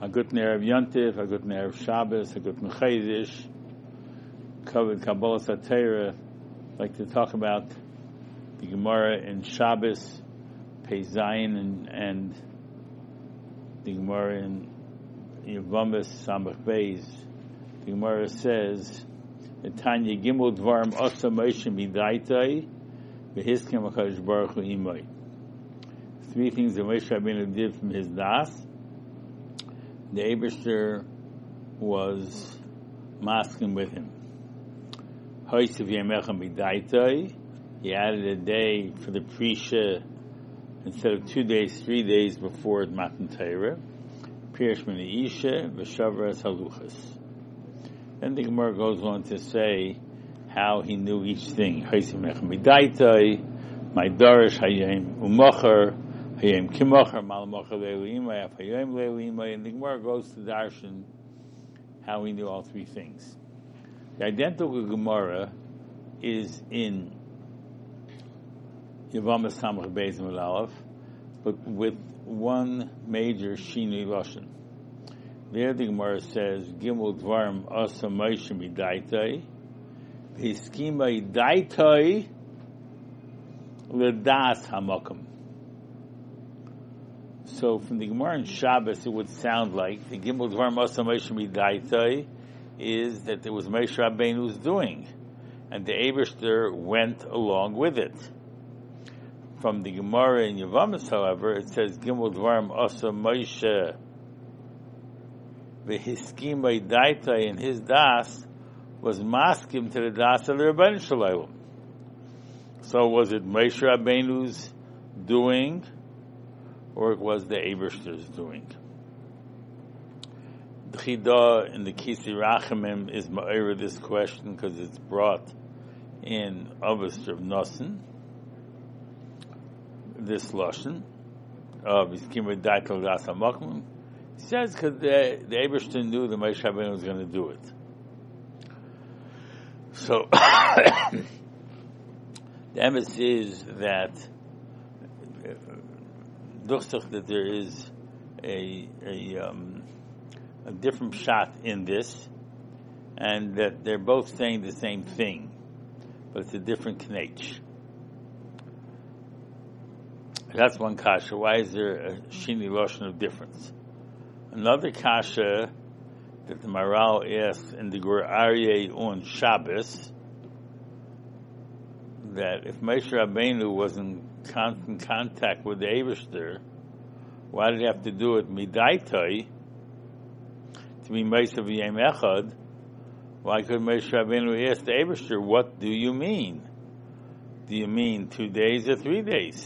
a good Erev Yontif, a good Erev Shabbos, a good Mechaydish, covered Kabbalah Satira. Like to talk about the Gemara in Shabbos, Pei Zayin, and the Gemara in Yevamos Samach Beis. The Gemara says, Tanya Gimel Dvarim Asa Moshe Midaitai V'Hiskem HaKadosh Baruch Hu Imai. Three things that Moshe Rabbeinu did from his das. The Eibishter was masking with him. Hoysev Yemecha Midaitai. He added a day for the Prisha instead of 2 days, 3 days before Matan Torah. Pirish Mini Isha V'Shavras Haluchas. Then the Gemara goes on to say how he knew each thing. Hoysev Yemecha Midaitai, my Darish Hayim Umocher, Hayim Kimocher, Malamocher Leiluimai, Afayim Leiluimai, and the Gemara goes to Darshan how he knew all three things. The identical Gemara is in Yevamos Samach Beis Amud Aleph, but with one major Shinui Lashon. There the Gemara says, Gimel Dvarim Asa Moshe Midaitai, Hiskima Idaitai L'das Hamakom. So from the Gemara in Shabbos, it would sound like the Gimel Dvarim Asa Moshe Midaitai is that there was Moshe Rabbeinu's doing, and the Eibishter went along with it. From the Gemara in Yevamos, however, it says Gimel Dvarim Asa Moshe V'Hiskima Idaitai, and his das was maskim to the das of the Rebbeinu Shalom. So was it Moshe Rabbeinu's doing, or it was the Eibishter's doing? The Chidah in the Kisi Rachamim is ma'ira this question because it's brought in Avos of Nosson. This lashon of Hiskima Idaitai Das Hamakom. He says because the Eibishter knew that Moshe Rabbeinu was going to do it. So the emes is that that there is a different shot in this, and that they're both saying the same thing, but it's a different knetch. That's one kasha. Why is there a shini lashon of difference? Another kasha that the Maral asks in the Gur Aryeh on Shabbos, that if Moshe Rabbeinu was in constant contact with the Eibishter, why did he have to do it midaitai to be Moshe Yom Echad? Why could Moshe Rabbeinu ask the Eibishter, what do you mean? Do you mean 2 days or 3 days?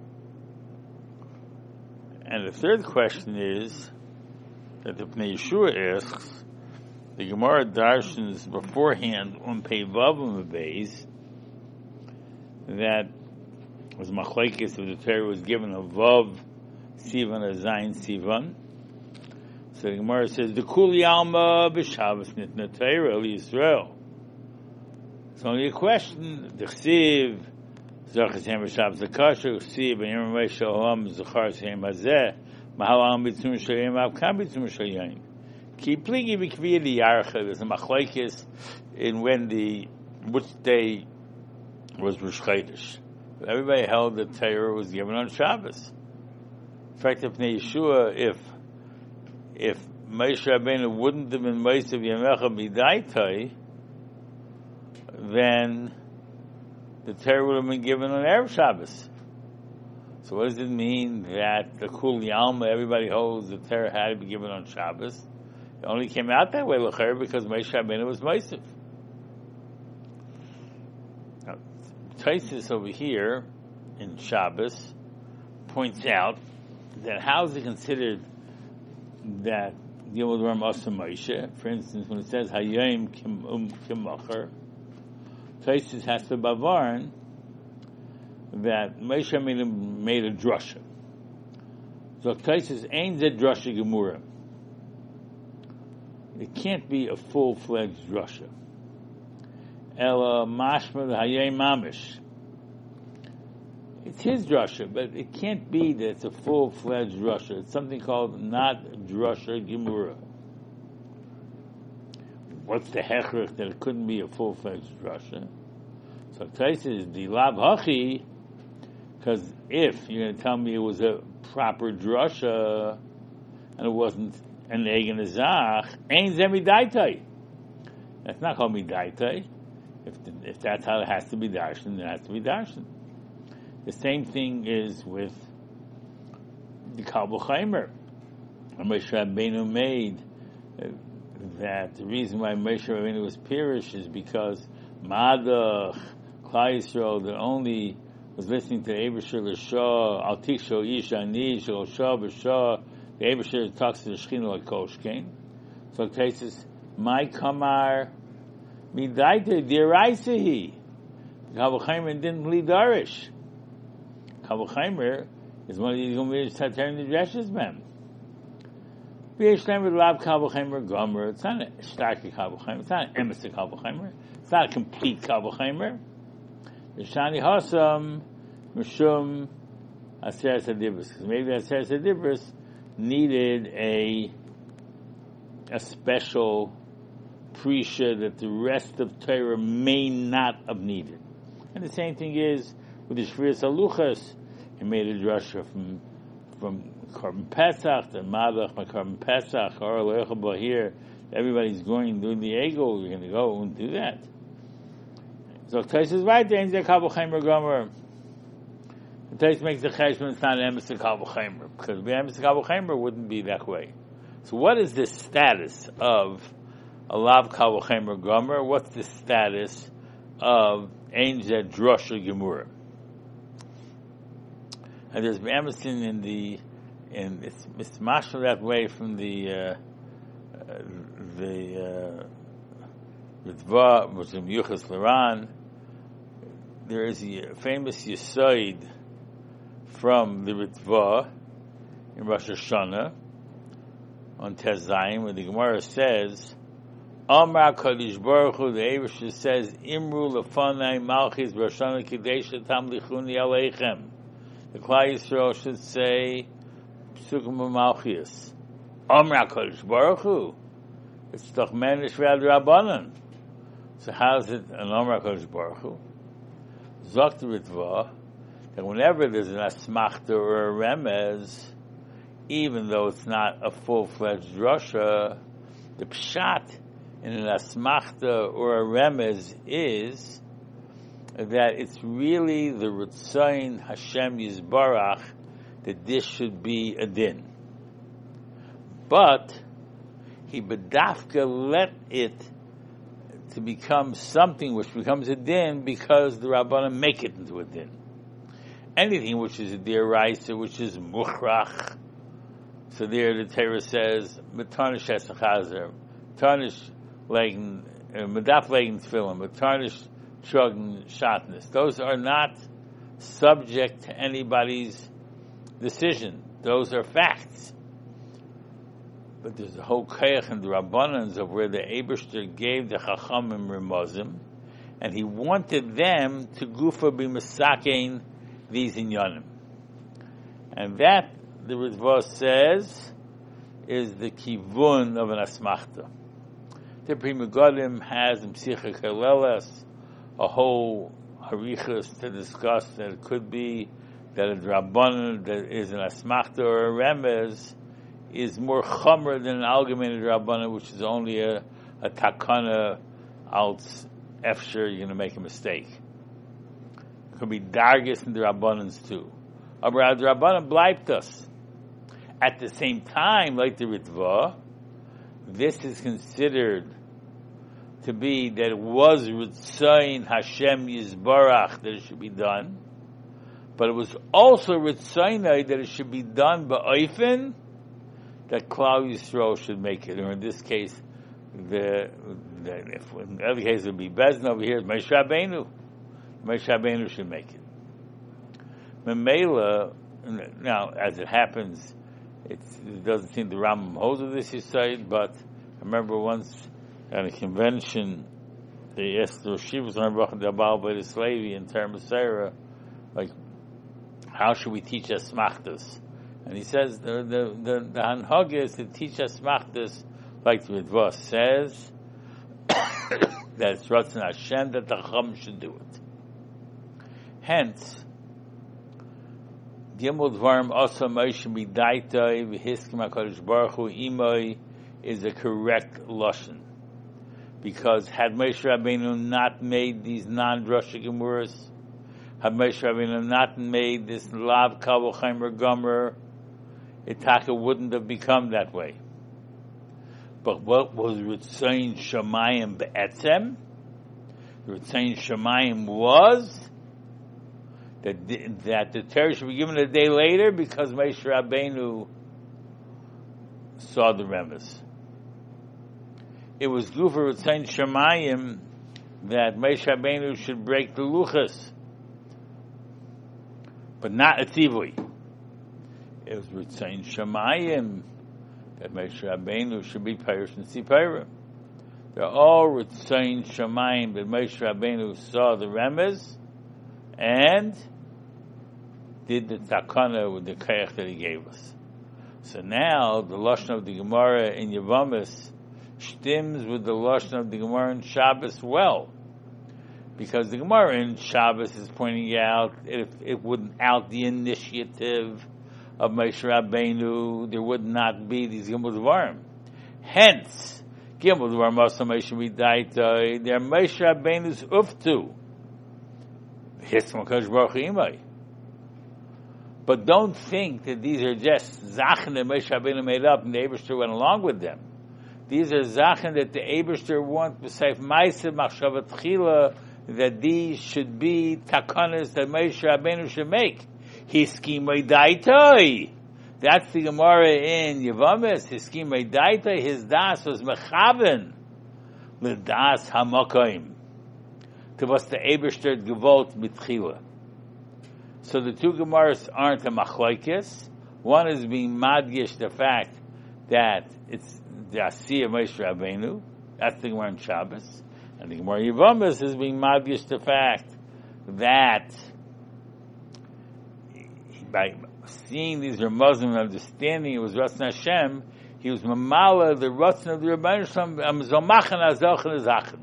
And the third question is that the Pnei Yeshua asks, the Gemara darshans beforehand on Pei Vav Beis that was machlekes if the Torah was given a Vav Sivan, a Zayin Sivan. So the Gemara says, the Kuli Alma b'Shabbos nitna Torah Yisrael. It's only a question. The Chsiv Zachas Hem b'Shabbos Akasher Chsiv B'Yom Moshe Olam Zachar Hem Hazeh Mahalam B'Tzum Shayim Avkam B'Tzum Shayim Ki Pligi B'Kviyah Yarcha. There's a machlekes in which day was Rosh Chodesh. Everybody held that Torah was given on Shabbos. In fact, if Pnei Yeshua, if Moshe Rabbeinu wouldn't have been Moshe Yom Echad Midaitai, then the Torah would have been given on Erev Shabbos. So what does it mean that the Kul Yalma, everybody holds the Torah had to be given on Shabbos? It only came out that way, l'cher, because Moshe Rabbeinu was Moshe. Now, Taisus over here in Shabbos points out that how is it considered that Gimel Dvarim Asa Moshe? For instance, when it says Hayim Kimocher, Taisus has to bavarn that Moshe made a drasha. So Taisus ain't a drasha gemura. It can't be a full-fledged drasha. Ela mashma hayei mamish. It's his drasha, but it can't be that it's a full-fledged drasha. It's something called not drasha gemura. What's the hechrich that it couldn't be a full-fledged drasha? So Taisa is the lav hachi, because if you're going to tell me it was a proper drasha and it wasn't an egg and a zach, ain't zemi daitai. That's not called midaitai. If that's how it has to be darshan, then it has to be darshan. The same thing is with the Kal V'Chomer. Moshe Rabbeinu made that the reason why Moshe Rabbeinu was pirish is because Madach, Klal Yisrael, that only was listening to Eibusher L'Shah, Al Tiksho Ish Ani Shel Shah B'Shah. The Eibusher talks to the Shechina like Koshkein. So it says, "My Kamar Midaita Diraisahi." Kal V'Chomer didn't lead Darish. Kal V'Chomer is one of these Gomerish Taterim the Dreshes men. V'yeshleim v'lav Kal V'Chomer Gomer. It's not a stark Kal V'Chomer. It's not an emes Kal V'Chomer. It's not a complete Kal V'Chomer. Shani Hasam Mishum Aseret Hadibris. Because maybe Aseret Hadibris needed a special prisha that the rest of Torah may not have needed. And the same thing is with the Shviras Haluchas. He made a drasha from Korban Pesach to Madach, Korban Pesach, or Lecha Bahir. Everybody's going to do the ego. You're going to go and do that. So Tais is right there. Ain't Kal V'Chomer Gomer. Tais makes the cheshbon. It's not an emes Kal V'Chomer, because the emes Kal V'Chomer wouldn't be that way. So what is the status of a lav Kal V'Chomer Gomer? What's the status of Ein Zeh Drasha Gemura? And there's Emerson in it's mashal that way from the Ritva, which is Yuchas Laran. There is a famous Yisoid from the Ritva in Rosh Hashanah on Tezayim, where the Gemara says, Amar Kadosh Baruch Hu, the Eibusher says, Imru lefanai malchis b'Roshana Kadesha tamlichuni aleichem. The Klal Yisrael should say, Psukim Malchias. Amar Kadosh Baruch Hu. It's doch menish v'ad rabbanan. So how's it an Amar Kadosh Baruch Hu? Zok the Ritva, that whenever there's an asmachta or a remez, even though it's not a full-fledged drasha, the pshat in an asmachta or a remez is that it's really the Ritzayin Hashem Yisbarach that this should be a din. But he bedafka let it to become something which becomes a din because the Rabbanan make it into a din. Anything which is a deraisa, which is mukhrach. So there the Torah says, Matanish Esachazer, Tarnish Legen, Medaf Legen Tfilim, Matanish Shogn Shatness. Those are not subject to anybody's decision. Those are facts. But there's a whole kayach in the Rabbanans of where the Eibusher gave the Chachamim Rimozim, and he wanted them to gufa be misakein these inyanim. And that, the Ritva says, is the kivun of an asmachta. The Pri Megadim has in Psicha Kaleles a whole harichas to discuss that it could be that a Rabbanan that is an asmachta or a remez is more chomer than an algemein Rabbanan, which is only a takana out efsher, you're going to make a mistake. It could be dargis in the Rabbanans too. Aber the Rabbanan bleibt us. At the same time, like the Ritva, this is considered to be that it was Ritzayin Hashem Yisbarach that it should be done, but it was also Ritzayin that it should be done ba'ofen that Klal Yisrael should make it. Or in this case, if in the other case it would be Bezin, over here Moshe Rabbeinu. Moshe Rabbeinu should make it. Memela, now as it happens, it doesn't seem the Rambam holds of this side, but I remember once at a convention they asked the Rosh Yeshiva Dabal by the Slavi in terms of Sarah, like How should we teach Asmachtas? And he says the Hanhag is to teach Asmachtas like the Ritva says, that it's Ratzon Hashem that the Chacham should do it. Hence, Gimel Dvarim Asa Moshe Midaitai V'Hiskim HaKadosh Baruch Hu Imoi is a correct lashon, because had Moshe Rabbeinu not made these non-drasha gemuras, had Moshe Rabbeinu not made this Lav Kal V'Chaimer Gomer, Itaka wouldn't have become that way. But what was Ritzayin Shamayim Be'etzem? Ritzayin Shamayim was that the Torah should be given a day later because Moshe Rabbeinu saw the remes. It was Gufa Ritzayin Shamayim that Moshe Rabbeinu should break the luchas, but not a tzivui. It was Ritzayin Shamayim that Moshe Rabbeinu should be Peirush and Sipira. They're all Ritzayin Shamayim that Moshe Rabbeinu saw the remes and did the takana with the kayach that he gave us. So now the lashon of the Gemara in Yevamos stims with the lashon of the Gemara in Shabbos well, because the Gemara in Shabbos is pointing out if it wouldn't out the initiative of Moshe Rabbeinu, there would not be these Gimel Dvarim. Hence, Gimel Dvarim Asa Moshe Midaitai, they're Moshe Rabbeinu's uftu. Hiskim HaKadosh Baruch Hu Imai. But don't think that these are just Zachen that Moshe Rabbeinu made up and the Eibishter went along with them. These are Zachen that the Eibishter wants, b'seif Ma'aseh Machshavat Tchila, that these should be takanas that Moshe Rabbeinu should make. Hiskimei daitoi. That's the Gemara in Yevamos. Hiskimei daitoi. His das was mechaven l'das hamakoim. To was the Eibishter gewollt mitchila. So the two Gemaras aren't a machlokes. One is being madgish the fact that it's the Asiyah Moshe Rabbeinu. That's the Gemara in Shabbos. And the Gemara Yevamos is being madgish the fact that by seeing these Ramazim and understanding it was Ratzon Hashem, he was mamala the Ratzon of the Rebbeinu Shalom Zomachan Azelchen Zachen.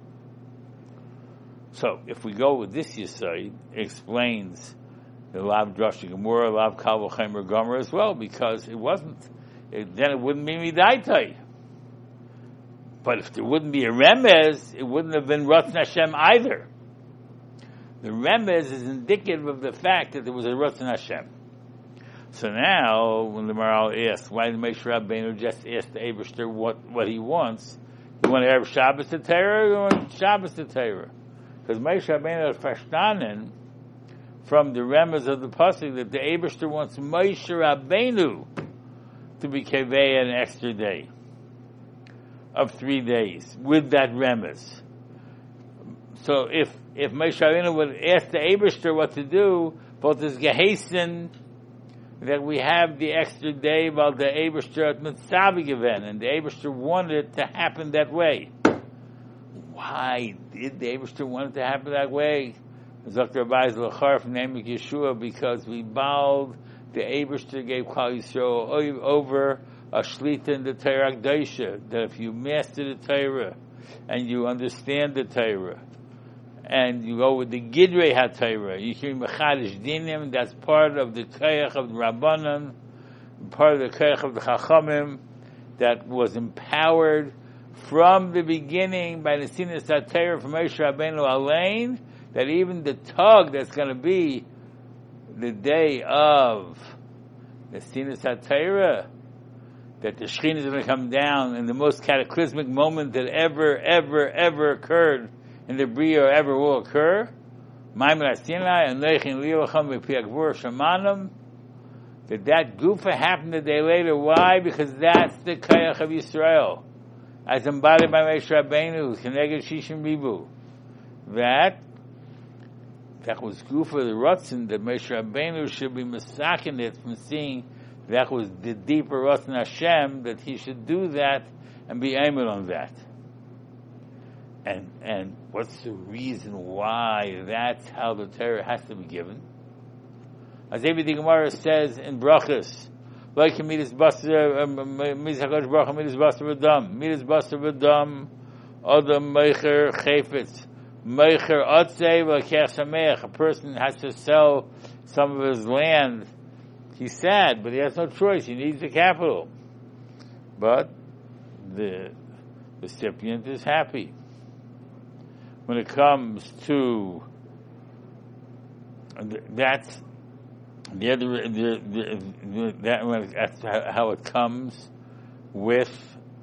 So if we go with this Yesod, it explains the Lav Drasha Gemura, Lav Kal V'Chaimer Gomer as well, because it wasn't. Then it wouldn't be Midaitai. But if there wouldn't be a Remez, it wouldn't have been Ratzon Hashem either. The Remez is indicative of the fact that there was a Ratzon Hashem. So now, when the Maral asks, why did Moshe Rabbeinu just ask the Eibishter what he wants? You want to have Shabbos to Torah, or you want Shabbos to Torah? Because Moshe Rabbeinu is verstanden from the Remez of the Pasuk that the Eibishter wants Moshe Rabbeinu to be Kevei an extra day of 3 days with that Remez. So if Moshe Rabbeinu would ask the Eibishter what to do, both is gehasten that we have the extra day while the Eibishter at Mitzavi given, and the Eibishter wanted it to happen that way. Why did the Eibishter want it to happen that way? Dr. Abai Zlachar from Nemek Yeshua, because we bowed, the Eibishter gave Klal Yisrael over a shlita in the Torah Akdosha, that if you master the Torah and you understand the Torah, and you go with the Gidrei HaTorah, you hear Mechadish Dinim, that's part of the Koyach of the Rabbanan, part of the Koyach of the Chachamim, that was empowered from the beginning by the Sinas HaTorah from Moshe Rabbeinu Alein, that even the tug that's going to be the day of the Sinas HaTorah, that the Shekhinah is going to come down in the most cataclysmic moment that ever occurred in the Bria or ever will occur, that Gufa happened a day later. Why? Because that's the Kayach of Yisrael, as embodied by Moshe Rabbeinu, Keneged Shishim Ribu. That was Gufa the Ratzon, that Moshe Rabbeinu should be masakin it from seeing that was the deeper Ratzon Hashem, that he should do that and be aimed on that. And what's the reason why that's how the Torah has to be given? As everything Gemara says in Brachas, like Midas Basar, Midas HaKadosh Baruch Hu, Midas Basar V'dam, Midas Basar V'dam, Adam Meicher Chayfetz, Meicher Otzei V'Kech Sameach. A person has to sell some of his land. He's sad, but he has no choice. He needs the capital. But the recipient is happy. When it comes to that's how it comes with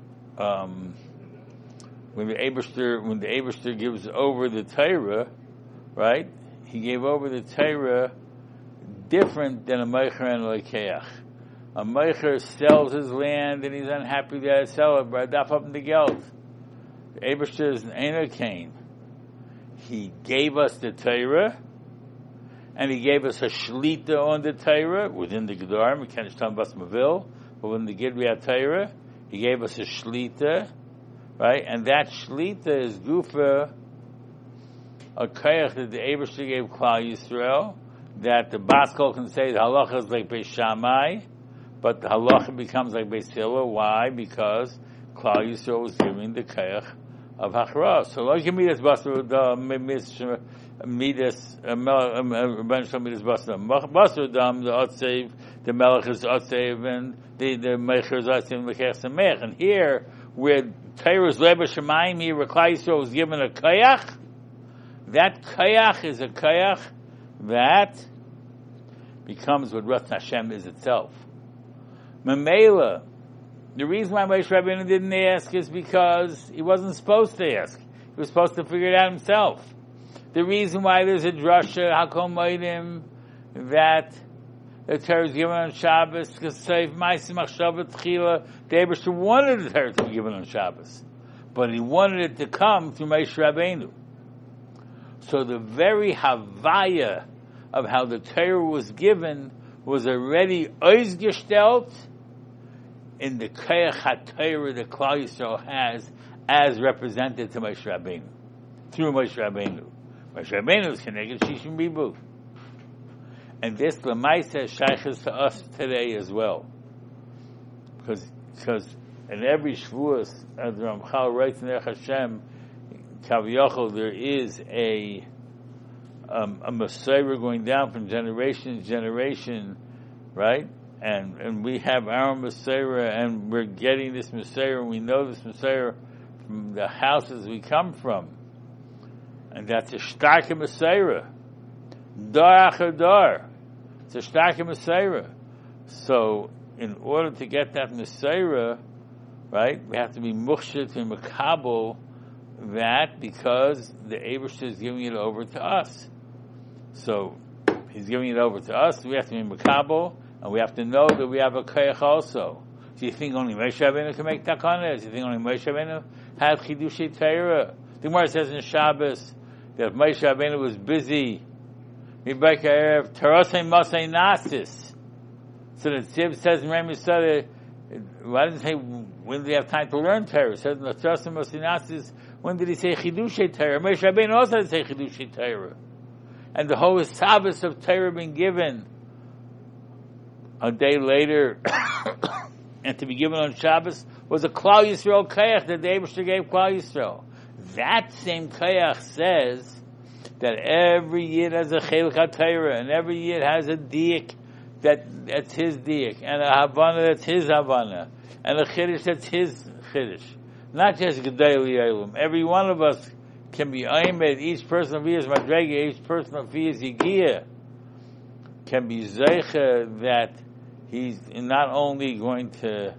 when the Eibishter gives over the Torah, right? He gave over the Torah different than a Meicher and a Lekeach. A Meicher sells his land and he's unhappy that I sell it, but I daf up in the geld. The Eibishter is an Eino Kain. He gave us the Torah, and he gave us a shlita on the Torah within the Gedarim, we can't stand Bas Mavil, but within the Gidriat Torah, he gave us a shlita, right? And that shlita is gufa, a koyach that the Eibishter gave Klal Yisrael, that the Baskol can say the halacha is like Beis Shammai, but the halacha becomes like Beis Hillel. Why? Because Klal Yisrael was giving the koyach of Hachra. So like Midas Basar Midas Basar Dam, the Otsev, the Melech is Otsev, and the Meicher is Otsev, the Kech Samech. And here, where Torah's Leba Shemayim, here where Klal Yisrael was given a koyach, that koyach is a koyach that becomes what Ratzon Hashem is itself. Mamela, the reason why Moshe Rabbeinu didn't ask is because he wasn't supposed to ask. He was supposed to figure it out himself. The reason why there's a drasha, Hakol Moedim, that the Torah is given on Shabbos, because Seif Ma'asim Machshava Tchila, the Eibishter wanted the Torah to be given on Shabbos, but he wanted it to come through Moshe Rabbeinu. So the very Havaya of how the Torah was given was already ausgestellt in the Koyach HaTorah that Klal Yisrael has as represented to Moshe Rabbeinu, through Moshe Rabbeinu. Moshe Rabbeinu is connected Shishim Ribu. And this Lamaisa shaykhs to us today as well. Because in every Shavuos, as the Ramchal writes in Erech Hashem, Kaviyachol, there is a Messiah going down from generation to generation, right? And we have our Messiah, and we're getting this Messiah, and we know this Messiah from the houses we come from. And that's a starke Messiah. Dar achar dar. It's a starke Messiah. So, in order to get that Messiah, right, we have to be mukhshit and makabel that, because the Eibishter is giving it over to us. So, he's giving it over to us, we have to be makabel, and we have to know that we have a koyach also. Do you think only Moshe Rabbeinu can make takanas? Do you think only Moshe Rabbeinu had chidushei Torah? The Gemara says in Shabbos that if Moshe Rabbeinu was busy, Mibaka Erev Tarosei Masei Nasis. So the Tzib says in Rami Yisrael, why didn't he say when did he have time to learn Torah? It says in the Tarosei Masei Nasis, when did he say chidushei Torah? Moshe Rabbeinu also didn't say chidushei Torah. And the whole Shabbos of Torah being given a day later, and to be given on Shabbos, was a Klal Yisrael Koyach that the Eibishter gave Klal Yisrael. That same Koyach says that every Yid has a Chelik HaTorah, and every Yid has a Diak that's his Diak, and a Havana that's his Havana, and a Chiddush that's his Chiddush. Not just Gedei L'Olam. Every one of us can be aimed, each person of his Madrega, each person of his Yigiyah, can be Zeicha that he's not only going to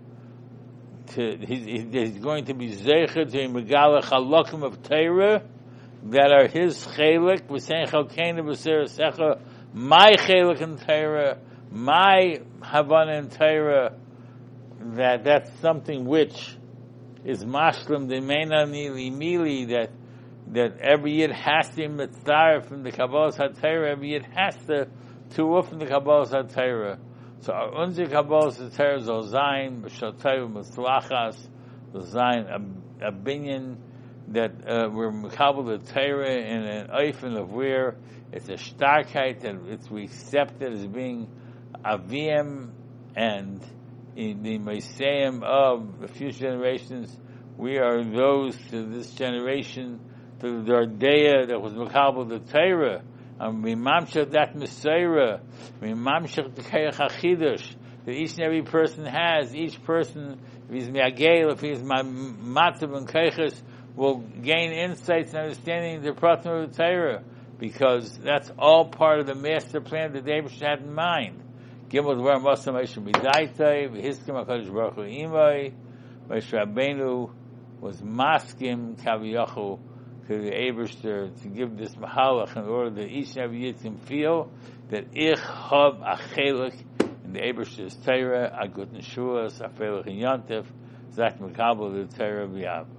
he's going to be Zeicha to Megala Chalokim of Torah that are his Chelik, V'sein Chalkeinu B'ser Secha, my Chelik in Torah, my Havana in Torah, that's something which is Mashlim Demeina Nili Mili, that every Yid has to mitzvah from the Kabbalah HaTorah, every Yid has to from the Kabbalah HaTorah. So unser Kabbalah HaTorah soll sein, b'shaltayv mitzlachas, soll sein a binyan that we're mekabel the Torah in an oifen of where it's a starkheit that we accept it as being avim, and in the Messiah of the future generations, we are those to this generation, to the Dardea that was mekabel the Torah, and we mamshach that Messiah, we mamshach the Kayach HaChidush that each and every person has. Each person, if he's mi'agel, if he's matzav and kayches, will gain insights and understanding of the pratim of the Torah, because that's all part of the master plan that David had in mind. Gimel Dvar Moshe Moshe B'Daitei V'Hiskim HaKadosh Baruch Hu Imai. Moshe Rabbeinu was maskim kaviyachol to the Eibishter to give this mahalach in order that each and every yid can feel that ich hab achelik in the Eibishter's Torah, agut neshuas, afelich in Yontif, zak mekabel the Torah b'yav.